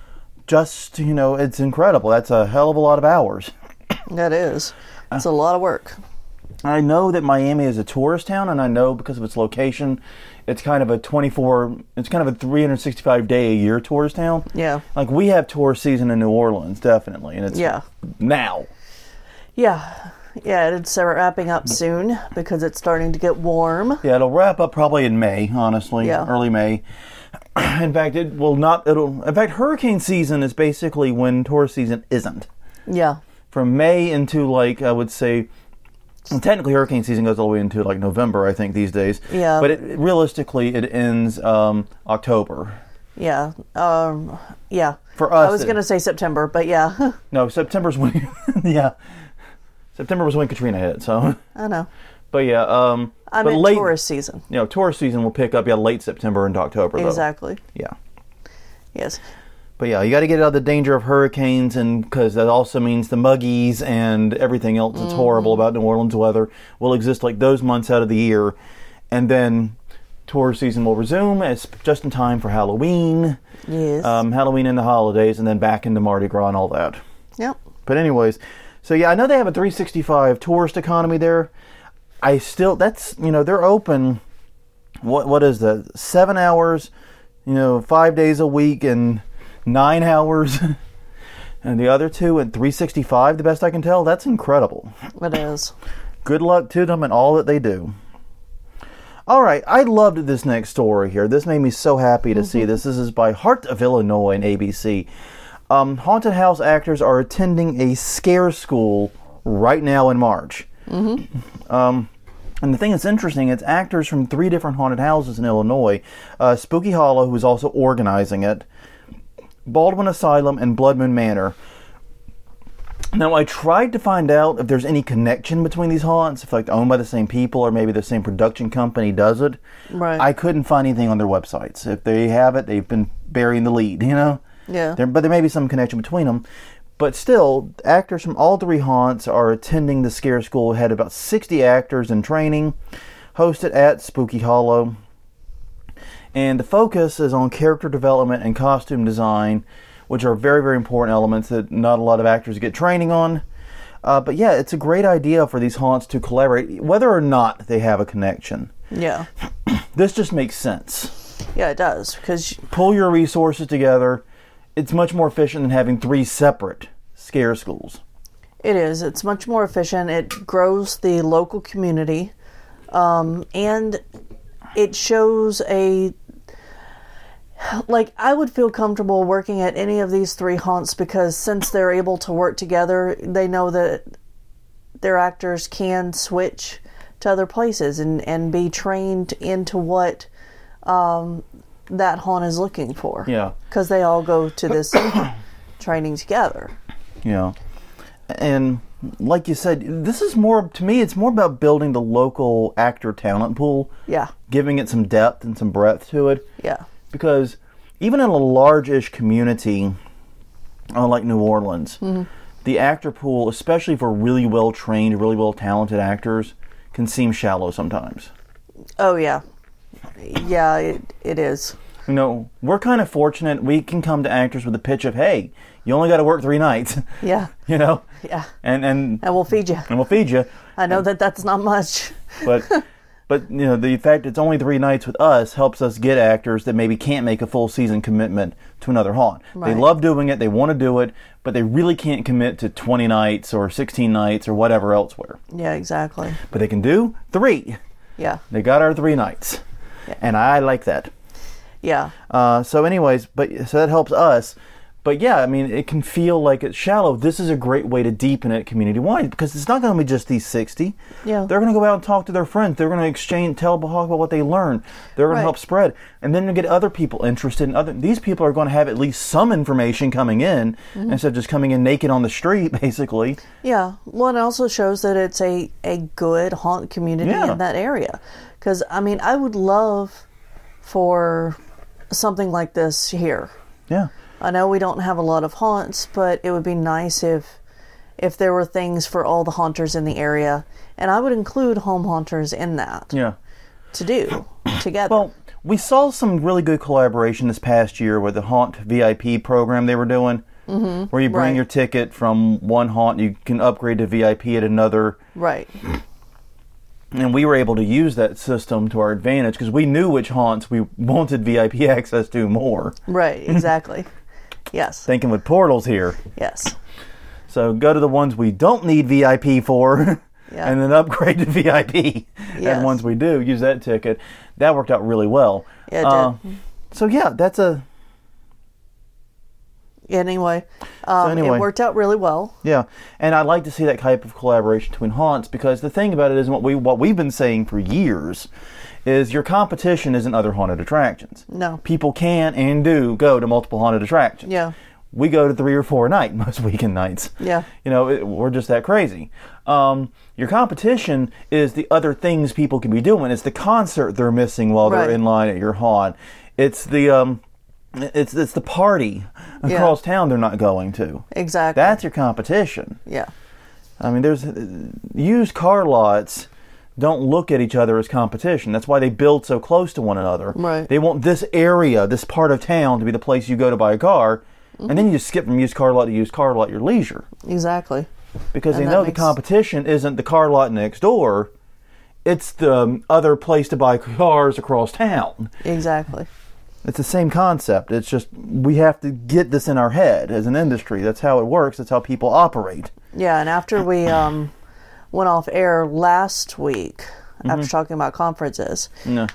Just, you know, it's incredible. That's a hell of a lot of hours.
That is. It's a lot of work.
I know that Miami is a tourist town, and I know because of its location, it's kind of a twenty-four, it's kind of a three hundred sixty-five day a year tourist town.
Yeah.
Like, we have tourist season in New Orleans, definitely, and it's
yeah.
now.
Yeah. Yeah, it's wrapping up soon because it's starting to get warm.
Yeah, it'll wrap up probably in May, honestly,
yeah.
early May. In fact, it will not, it'll, in fact, hurricane season is basically when tourist season isn't.
Yeah.
From May into, like, I would say, well, technically hurricane season goes all the way into, like, November, I think, these days.
Yeah.
But it, realistically, it ends um, October.
Yeah. Um, yeah.
For us.
I was going to say September, but yeah.
No, September's when, yeah. September was when Katrina hit, so.
I know.
But yeah, um.
I'm
but
in
late,
tourist season.
You know, tourist season will pick up, yeah, late September into October, though.
Exactly.
Yeah.
Yes.
But yeah, you got to get out of the danger of hurricanes, and because that also means the muggies and everything else that's mm-hmm. horrible about New Orleans weather will exist like those months out of the year. And then tourist season will resume as just in time for Halloween.
Yes.
Um, Halloween and the holidays, and then back into Mardi Gras and all that.
Yep.
But anyways, so yeah, I know they have a three sixty-five tourist economy there. I still, that's, you know, they're open, what what is that, seven hours, you know, five days a week and nine hours, and the other two at three sixty-five, the best I can tell. That's incredible.
It is.
Good luck to them and all that they do. All right, I loved this next story here. This made me so happy to mm-hmm. see this. This is by Heart of Illinois and A B C. Um, haunted house actors are attending a scare school right now in March. Mm-hmm. Um, and the thing that's interesting, it's actors from three different haunted houses in Illinois. Uh, Spooky Hollow, who is also organizing it, Baldwin Asylum, and Blood Moon Manor. Now, I tried to find out if there's any connection between these haunts, if like owned by the same people or maybe the same production company does it.
Right.
I couldn't find anything on their websites. If they have it, they've been burying the lead, you know?
Yeah.
There, but there may be some connection between them. But still, actors from all three haunts are attending the scare school. It had about sixty actors in training, hosted at Spooky Hollow. And the focus is on character development and costume design, which are very, very important elements that not a lot of actors get training on. Uh, but yeah, it's a great idea for these haunts to collaborate, whether or not they have a connection.
Yeah.
This just makes sense.
Yeah, it does. Because
pull your resources together. It's much more efficient than having three separate scare schools.
It is. It's much more efficient. It grows the local community. Um, and it shows a... Like, I would feel comfortable working at any of these three haunts because since they're able to work together, they know that their actors can switch to other places and, and be trained into what um, that haunt is looking for.
Yeah.
Because they all go to this training together.
Yeah. And like you said, this is more, to me, it's more about building the local actor talent pool.
Yeah.
Giving it some depth and some breadth to it.
Yeah.
Because even in a large-ish community uh, like New Orleans, mm-hmm. the actor pool, especially for really well-trained, really well-talented actors, can seem shallow sometimes.
Oh, yeah. Yeah, it, it is.
You know, we're kind of fortunate. We can come to actors with the pitch of, hey, you only got to work three nights.
Yeah.
You know?
Yeah.
And, and
and we'll feed you.
And we'll feed you.
I know
and,
that that's not much.
But... But, you know, the fact it's only three nights with us helps us get actors that maybe can't make a full season commitment to another haunt. Right. They love doing it, they want to do it, but they really can't commit to twenty nights or sixteen nights or whatever elsewhere.
Yeah, exactly.
But they can do three.
Yeah.
They got our three nights. Yeah. And I like that.
Yeah.
Uh, so anyways, but so that helps us. But yeah, I mean, it can feel like it's shallow. This is a great way to deepen it community-wide because it's not going to be just these sixty.
Yeah.
They're going to go out and talk to their friends. They're going to exchange, tell about what they learned. They're going
Right.
to help spread. And then to get other people interested in other... These people are going to have at least some information coming in mm-hmm. instead of just coming in naked on the street, basically.
Yeah. Well, it also shows that it's a, a good haunt community
Yeah.
in that area. Because, I mean, I would love for something like this here.
Yeah.
I know we don't have a lot of haunts, but it would be nice if if there were things for all the haunters in the area. And I would include home haunters in that
Yeah.
to do together.
Well, we saw some really good collaboration this past year with the Haunt V I P program they were doing, mm-hmm. where you bring
Right.
your ticket from one haunt, you can upgrade to V I P at another.
Right.
And we were able to use that system to our advantage because we knew which haunts we wanted V I P access to more.
Right, exactly. Yes.
Thinking with portals here.
Yes.
So go to the ones we don't need V I P for
Yeah.
and then upgrade to V I P.
Yes.
And ones we do, use that ticket. That worked out really well.
Yeah, it
Uh,
did.
so yeah, that's a...
Anyway, um,
anyway.
it worked out really well.
Yeah, and I'd like to see that type of collaboration between haunts because the thing about it is what we what we've been saying for years is your competition isn't other haunted attractions.
No.
People can and do go to multiple haunted attractions.
Yeah.
We go to three or four a night most weekend nights.
Yeah.
You know, it, we're just that crazy. Um, your competition is the other things people can be doing. It's the concert they're missing while
Right.
they're in line at your haunt. It's the um, it's it's the party
Yeah.
across town they're not going to.
Exactly.
That's your competition.
Yeah.
I mean, there's used car lots don't look at each other as competition. That's why they build so close to one another.
Right.
They want this area, this part of town, to be the place you go to buy a car,
Mm-hmm.
and then you just skip from used car lot to used car lot at your leisure
Exactly.
because
And
they
that
know
makes-
the competition isn't the car lot next door. It's the um, other place to buy cars across town.
Exactly.
It's the same concept. It's just we have to get this in our head as an industry. That's how it works. That's how people operate.
Yeah, and after we um, went off air last week,
Mm-hmm.
after talking about conferences,
No.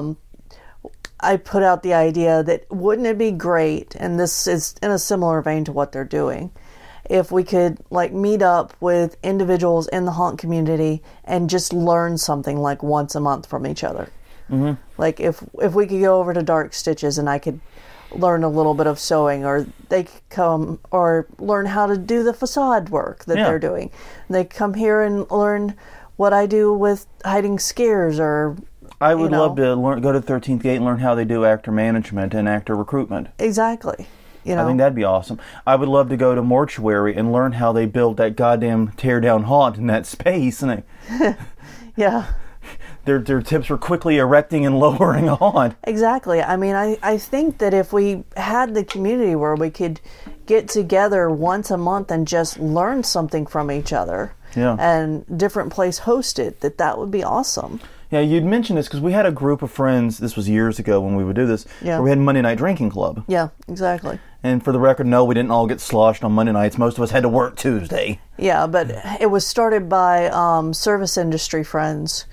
I put out the idea that wouldn't it be great, and this is in a similar vein to what they're doing, if we could like meet up with individuals in the haunt community and just learn something like once a month from each other. Mm-hmm. Like if if we could go over to Dark Stitches and I could learn a little bit of sewing, or they could come or learn how to do the facade work that
Yeah.
they're doing. They come here and learn what I do with hiding scares, or
I would
you know.
love to learn, go to thirteenth Gate and learn how they do actor management and actor recruitment.
exactly. You know,
I think that'd be awesome. I would love to go to Mortuary and learn how they build that goddamn tear-down haunt in that space. And they,
yeah.
their their tips were quickly erecting and lowering a haunt.
Exactly. I mean, I, I think that if we had the community where we could get together once a month and just learn something from each other,
Yeah.
and different place host it, that that would be awesome.
Yeah, you'd mentioned this because we had a group of friends, this was years ago when we would do this,
Yeah.
where we had Monday Night Drinking Club.
Yeah, exactly.
And for the record, no, we didn't all get sloshed on Monday nights. Most of us had to work Tuesday.
Yeah, but it was started by um, service industry friends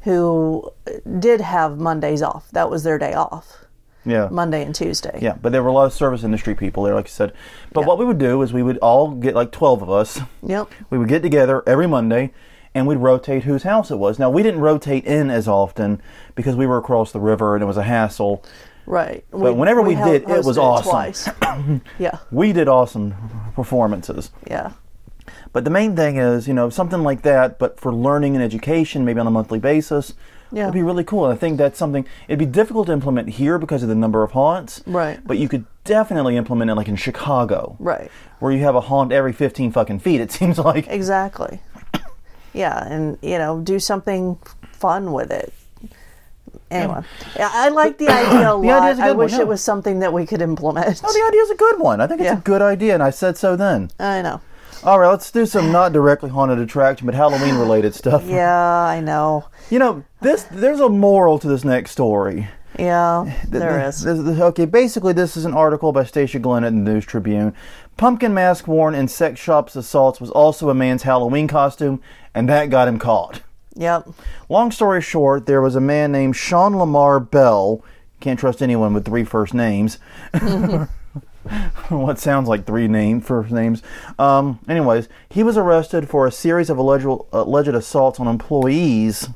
who did have Mondays off. That was their day off,
Yeah.
Monday and Tuesday.
Yeah, but there were a lot of service industry people there, like you said. But
Yeah.
what we would do is we would all get, like twelve of us,
Yep.
we would get together every Monday, and we'd rotate whose house it was. Now, we didn't rotate in as often because we were across the river and it was a hassle.
Right.
But whenever we
hel-
did, it was
hosted
awesome.
Twice. yeah.
We did awesome performances.
Yeah.
But the main thing is, you know, something like that, but for learning and education, maybe on a monthly basis,
Yeah.
would be really cool. And I think that's something, it'd be difficult to implement here because of the number of haunts.
Right.
But you could definitely implement it like in Chicago.
Right.
Where you have a haunt every fifteen fucking feet, it seems like.
Exactly. Yeah, and you know, do something fun with it. Anyway, yeah, I like the idea a
The
lot.
idea's a
I
good
wish
one, yeah.
it was something that we could implement.
Oh, the idea's a good one. I think it's
Yeah.
a good idea, and I said so then.
I know.
All right, let's do some not directly haunted attraction, but Halloween-related stuff.
Yeah, I know.
You know, this there's a moral to this next story.
Yeah,
Th-
there
th-
is.
this- this- okay, basically, this is an article by Stacia Glenn at the News Tribune. Pumpkin mask worn in sex shops assaults was also a man's Halloween costume, and that got him caught.
Yep.
Long story short, there was a man named Sean Lamar Bell. Can't trust anyone with three first names. what sounds like three name first names. Um, anyways, he was arrested for a series of alleged, alleged assaults on employees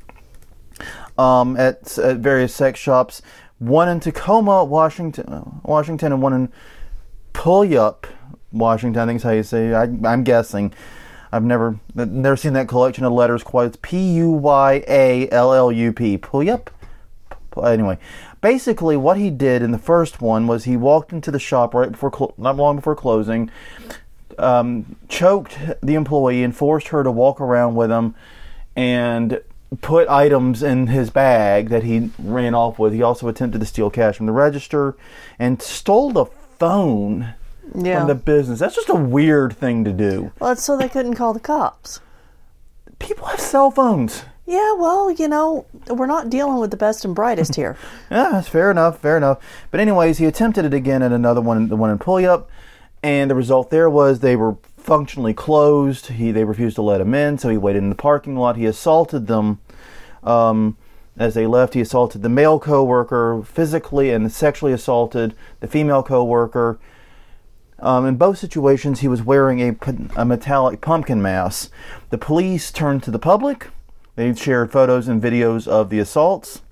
um, at, at various sex shops. One in Tacoma, Washington, Washington, and one in Puyallup, Washington. I think is how you say. I, I'm guessing. I've never never seen that collection of letters quite. It's P U Y A L L U P. Puyallup. Anyway, basically what he did in the first one was he walked into the shop right before, clo- not long before closing, um, choked the employee and forced her to walk around with him, and put items in his bag that he ran off with. He also attempted to steal cash from the register and stole the phone
yeah.
from the business. That's just a weird thing to do.
Well, it's so they couldn't call the cops.
People have cell phones.
Yeah, well, you know, we're not dealing with the best and brightest here.
Yeah, that's fair enough, fair enough. But anyways, he attempted it again at another one, the one in Puyallup, and the result there was they were functionally closed. He They refused to let him in, so he waited in the parking lot. He assaulted them um, as they left. He assaulted the male co-worker physically and sexually assaulted the female co-worker. Um, in both situations, he was wearing a, a metallic pumpkin mask. The police turned to the public. They shared photos and videos of the assaults.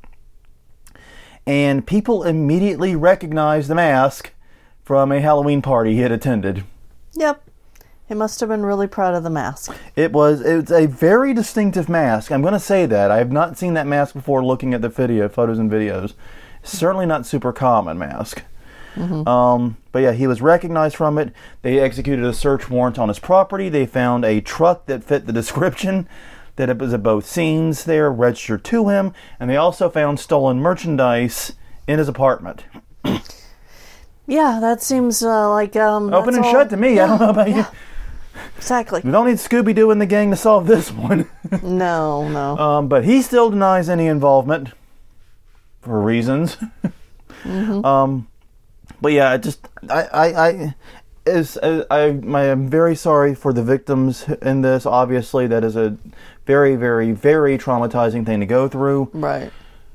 And people immediately recognized the mask from a Halloween party he had attended.
Yep. He must have been really proud of the mask.
It was it's a very distinctive mask. I'm going to say that. I have not seen that mask before looking at the video, photos and videos. Certainly not super common mask. Mm-hmm. Um, but yeah, he was recognized from it. They executed a search warrant on his property. They found a truck that fit the description, that it was at both scenes there, registered to him. And they also found stolen merchandise in his apartment.
Yeah, that seems uh, like... Um,
Open and
all...
shut to me. Yeah, I don't know about
yeah.
you.
Exactly.
We don't need Scooby-Doo and the gang to solve this one.
no, no.
Um, but he still denies any involvement for reasons.
mm-hmm.
Um, but yeah, it just I I, I is I, I I'm very sorry for the victims in this. Obviously, that is a very very very traumatizing thing to go through.
Right.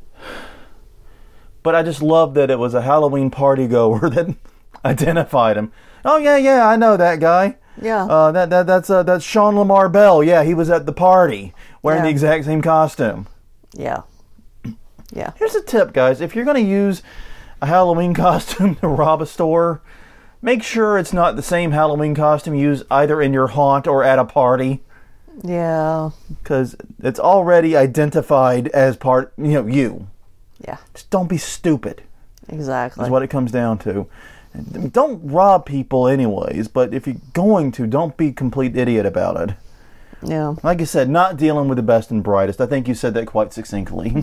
But I just love that it was a Halloween party goer that identified him. Oh yeah, yeah, I know that guy.
Yeah.
Uh, that that that's uh, that's Sean Lamar Bell. Yeah, he was at the party wearing
yeah.
the exact same costume.
Yeah. Yeah.
Here's a tip, guys. If you're going to use a Halloween costume to rob a store, make sure it's not the same Halloween costume used either in your haunt or at a party.
Yeah.
Because it's already identified as part, you know, you.
Yeah.
Just don't be stupid.
Exactly.
Is what it comes down to. Don't rob people anyways, but if you're going to, don't be a complete idiot about it.
Yeah.
Like I said, not dealing with the best and brightest. I think you said that quite succinctly.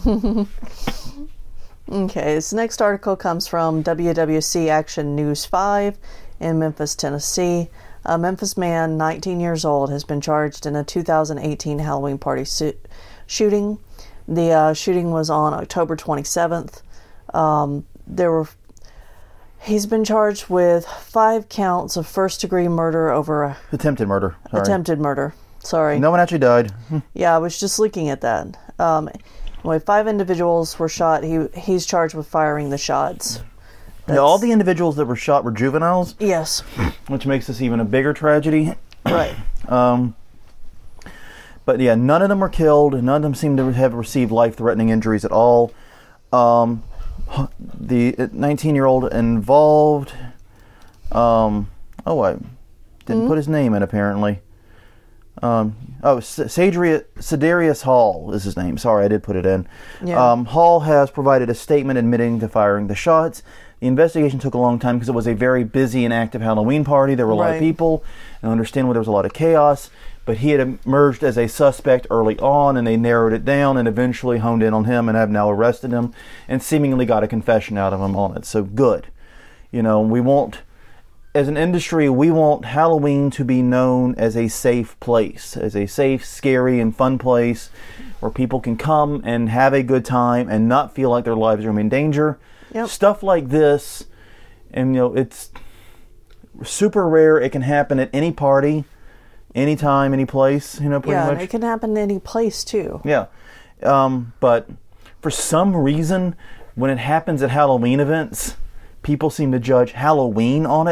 Okay, this next article comes from W W C Action News five in Memphis, Tennessee. A Memphis man, nineteen years old, has been charged in a two thousand eighteen Halloween party su- shooting. The uh, shooting was on October twenty-seventh. Um, there were He's been charged with five counts of first-degree murder over a...
Attempted murder. Sorry.
Attempted murder. Sorry.
No one actually died.
Yeah, I was just looking at that. Um, anyway, five individuals were shot. He He's charged with firing the shots.
Yeah, all the individuals that were shot were juveniles.
Yes.
Which makes this even a bigger tragedy.
Right.
Um, but yeah, none of them were killed. None of them seem to have received life-threatening injuries at all. Um... The nineteen-year-old involved, um, oh, I didn't mm-hmm. put his name in, apparently. Um, oh, Sadarius, Sadarius Hall is his name. Sorry, I did put it in.
Yeah.
Um, Hall has provided a statement admitting to firing the shots. The investigation took a long time because it was a very busy and active Halloween party. There were a lot
right.
of people, and understandably there was a lot of chaos. But he had emerged as a suspect early on, and they narrowed it down and eventually honed in on him and have now arrested him and seemingly got a confession out of him on it. So good. You know, we want, as an industry, we want Halloween to be known as a safe place, as a safe, scary, and fun place where people can come and have a good time and not feel like their lives are in danger.
Yep.
Stuff like this, and you know, it's super rare. It can happen at any party. Anytime, any place, you know, pretty
yeah,
much.
Yeah, it can happen in any place, too.
Yeah. Um, but for some reason, when it happens at Halloween events, people seem to judge Halloween on it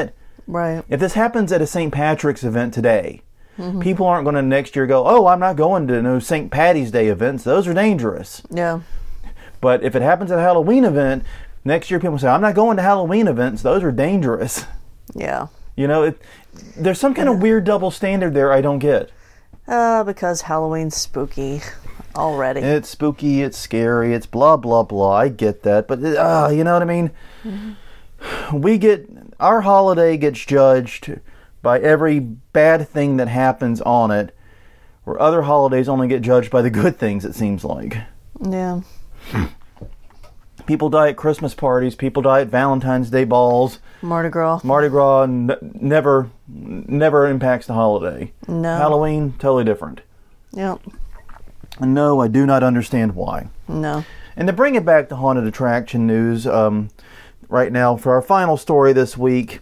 Right.
If this happens at a Saint Patrick's event today, mm-hmm. people aren't going to next year go, oh, I'm not going to no Saint Patty's Day events. Those are dangerous.
Yeah.
But if it happens at a Halloween event, next year people say, I'm not going to Halloween events. Those are dangerous.
Yeah.
You know, it, there's some kind of weird double standard there I don't get.
Uh, because Halloween's spooky already.
It's spooky, it's scary, it's blah, blah, blah. I get that. But, uh, you know what I mean? Mm-hmm. We get, our holiday gets judged by every bad thing that happens on it, where other holidays only get judged by the good things, it seems like.
Yeah.
People die at Christmas parties, people die at Valentine's Day balls.
Mardi Gras.
Mardi Gras n- never never impacts the holiday.
No.
Halloween, totally different.
Yep.
And no, I do not understand why.
No.
And to bring it back to haunted attraction news, um, right now for our final story this week,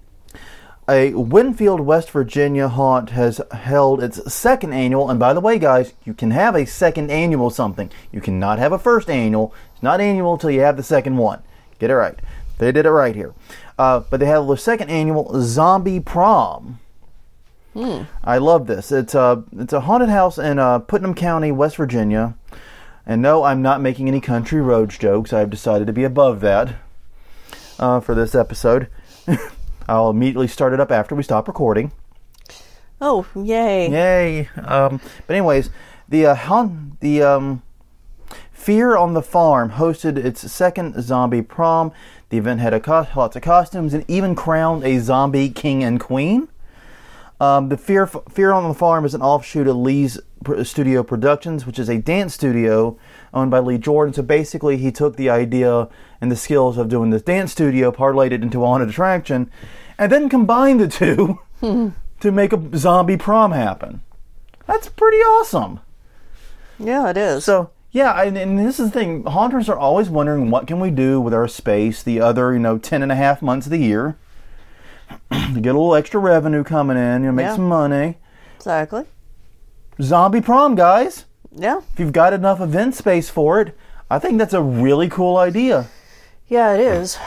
a Winfield, West Virginia haunt has held its second annual, and by the way, guys, you can have a second annual something. You cannot have a first annual. It's not annual until you have the second one. Get it right. They did it right here. Uh, but they have the second annual Zombie Prom. Hmm. I love this. It's a, it's a haunted house in uh, Putnam County, West Virginia. And no, I'm not making any country roads jokes. I've decided to be above that uh, for this episode. I'll immediately start it up after we stop recording.
Oh, yay.
Yay. Um, but anyways, the uh, haunt, the um, Fear on the Farm hosted its second zombie prom. The event had a co- lots of costumes and even crowned a zombie king and queen. Um, the Fear Fear on the Farm is an offshoot of Lee's Studio Productions, which is a dance studio owned by Lee Jordan. So basically, he took the idea and the skills of doing this dance studio, parlayed it into a haunted attraction, and then combined the two to make a zombie prom happen. That's pretty awesome.
Yeah, it is.
So, yeah, and, and this is the thing. Haunters are always wondering, what can we do with our space the other, you know, ten and a half months of the year to get a little extra revenue coming in, you know, make
yeah.
some money.
Exactly.
Zombie prom, guys.
Yeah.
If you've got enough event space for it, I think that's a really cool idea.
Yeah, it is.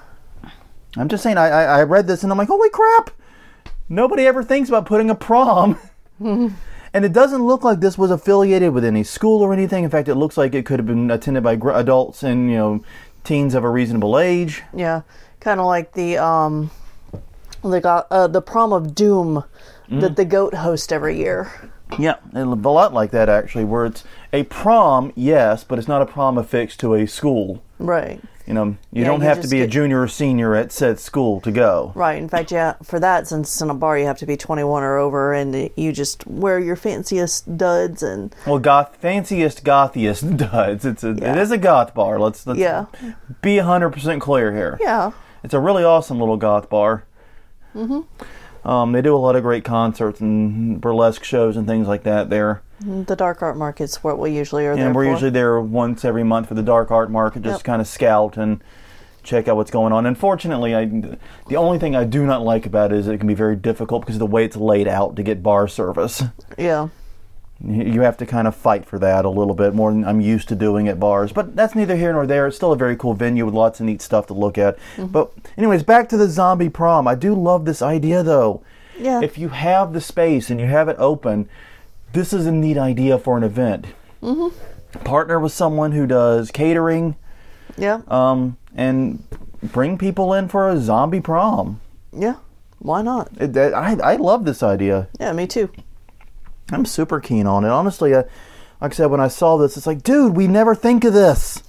I'm just saying, I, I, I read this and I'm like, holy crap! Nobody ever thinks about putting a prom. And it doesn't look like this was affiliated with any school or anything. In fact, it looks like it could have been attended by gr- adults and, you know, teens of a reasonable age.
Yeah. Kind of like the, um, the, uh, the prom of doom mm. that the goat host every year.
Yeah, a lot like that, actually, where it's a prom, yes, but it's not a prom affixed to a school.
Right.
You know, you
yeah,
don't
you
have to be
get...
a junior or senior at said school to go.
Right. In fact, yeah, for that, since it's in a bar, you have to be twenty-one or over, and you just wear your fanciest duds and...
Well, goth, fanciest, gothiest duds. It's a,
yeah.
It is a goth bar. Let's, let's
yeah.
be one hundred percent clear here.
Yeah.
It's a really awesome little goth bar.
Mm-hmm.
Um, they do a lot of great concerts and burlesque shows and things like that there.
The Dark Art Market's what we usually are
and
there
And we're
for.
usually there once every month for the Dark Art Market, just
yep.
kind of scout and check out what's going on. Unfortunately, I, the only thing I do not like about it is it can be very difficult because of the way it's laid out to get bar service.
Yeah.
You have to kind of fight for that a little bit more than I'm used to doing at bars. But that's neither here nor there. It's still a very cool venue with lots of neat stuff to look at. Mm-hmm. But anyways, back to the zombie prom. I do love this idea, though.
Yeah.
If you have the space and you have it open, this is a neat idea for an event. Mm-hmm. Partner with someone who does catering.
Yeah.
Um, and bring people in for a zombie prom.
Yeah. Why not?
It, I I love this idea.
Yeah, me too.
I'm super keen on it. Honestly, I, like I said, when I saw this, it's like, dude, we never think of this.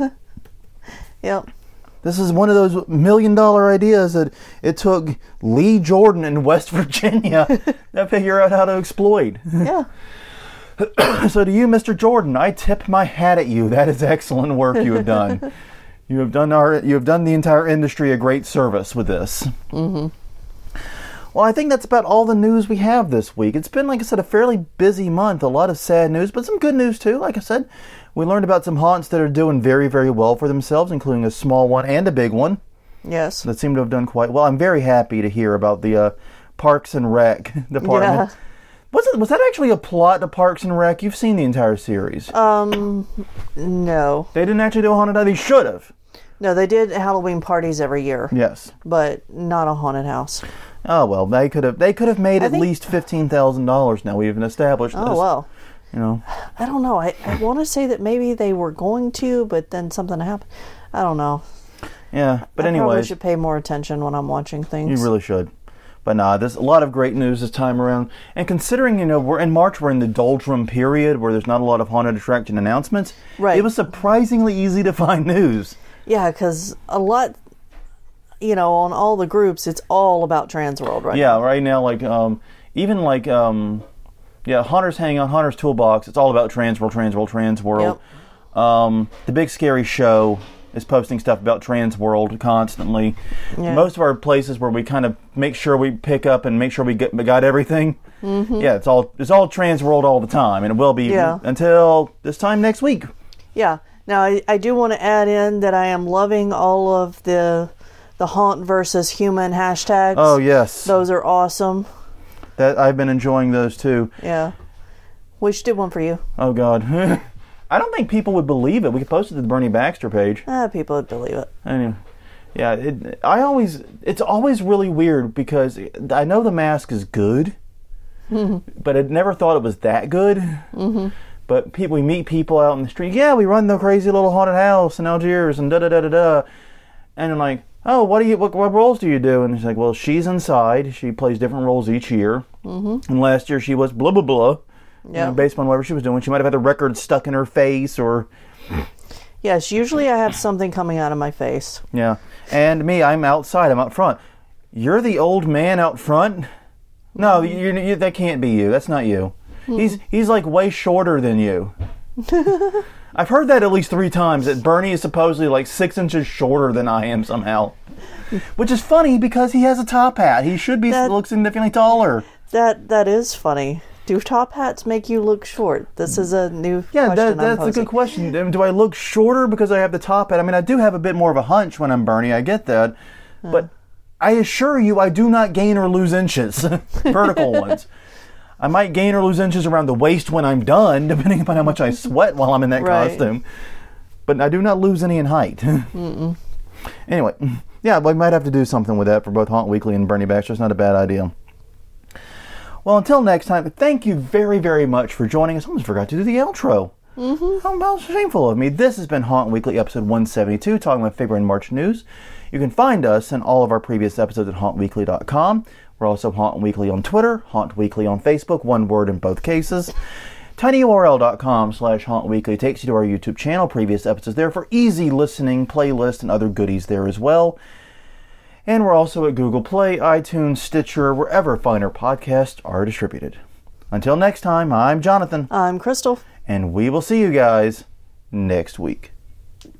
Yep.
This is one of those million dollar ideas that it took Lee Jordan in West Virginia to figure out how to exploit.
Yeah.
So to you, Mister Jordan, I tip my hat at you. That is excellent work you have done. You have done our you have done the entire industry a great service with this.
Mm-hmm.
Well, I think that's about all the news we have this week. It's been, like I said, a fairly busy month. A lot of sad news, but some good news too. Like I said, we learned about some haunts that are doing very, very well for themselves, including a small one and a big one.
Yes.
That seem to have done quite well. I'm very happy to hear about the uh, Parks and Rec department.
Yeah.
Was it? Was that actually a plot to Parks and Rec? You've seen the entire series.
Um, no.
They didn't actually do a haunted house. They should have.
No, they did Halloween parties every year.
Yes.
But not a haunted house.
Oh, well, they could have they could have made
I
at
think-
least fifteen thousand dollars now. We've established this.
Oh, well.
You know.
I don't know. I, I want to say that maybe they were going to, but then something happened. I don't know.
Yeah, but
I probably
anyways,
should pay more attention when I'm watching things.
you really should. But nah, there's a lot of great news this time around. And considering, you know, we're in March, we're in the doldrum period where there's not a lot of haunted attraction announcements.
Right.
It was surprisingly easy to find news.
Yeah, because a lot, you know, on all the groups, it's all about Transworld right
Yeah,
now.
right now, like, um, even like, um, yeah, Hunters Hang On, Hunters Toolbox, it's all about Transworld, Transworld, Transworld.
Yep.
Um, the Big Scary Show is posting stuff about Transworld constantly.
Yeah.
Most of our places where we kind of make sure we pick up and make sure we get we got everything. Mm-hmm. Yeah, it's all it's all Transworld all the time, and it will be
Yeah.
until this time next week.
Yeah. Now, I, I do want to add in that I am loving all of the the haunt versus human hashtags.
Oh yes,
Those are awesome.
that I've been enjoying those too.
Yeah. We should do one for you.
Oh God. I don't think people would believe it. We could post it to the Bernie Baxter page.
Ah, people would believe it.
Anyway, yeah, it, I always, it's always really weird because I know the mask is good, but I never thought it was that good. Mm-hmm. But people, we meet people out in the street. Yeah, we run the crazy little haunted house in Algiers and da da da da da. And I'm like, oh, what do you, what, what roles do you do? And she's like, well, she's inside. She plays different roles each year. Mm-hmm. And last year she was blah blah blah.
Yeah.
You know, based on whatever she was doing, she might have had the record stuck in her face, or
Yes, usually I have something coming out of my face.
yeah. And me, I'm outside. I'm out front. You're the old man out front. No, you, you, that can't be you. That's not you. He's he's like way shorter than you. I've heard that at least three times. That Bernie is supposedly like six inches shorter than I am somehow, which is funny because he has a top hat. He should be
That-
look significantly taller.
That That is funny. Do top hats make you look short? This is a new
Yeah,
question
that,
I'm
that's a
posing.
good question. Um, Do I look shorter because I have the top hat? I mean, I do have a bit more of a hunch when I'm Bernie. I get that. But I assure you, I do not gain or lose inches. Vertical ones. I might gain or lose inches around the waist when I'm done, depending upon how much I sweat while I'm in that
Right.
costume. But I do not lose any in height. Anyway, yeah, we might have to do something with that for both Haunt Weekly and Bernie Baxter. It's not a bad idea. Well, until next time, thank you very, very much for joining us. I almost forgot to do the outro. Mm-hmm. How, how shameful of me. This has been Haunt Weekly, episode one seventy-two, talking about February and March news. You can find us and all of our previous episodes at haunt weekly dot com. We're also Haunt Weekly on Twitter, Haunt Weekly on Facebook, one word in both cases. tinyurl.com slash Haunt Weekly takes you to our YouTube channel. Previous episodes there for easy listening, playlist, and other goodies there as well. And we're also at Google Play, iTunes, Stitcher, wherever finer podcasts are distributed. Until next time, I'm Jonathan,
I'm Crystal.
and we will see you guys next week.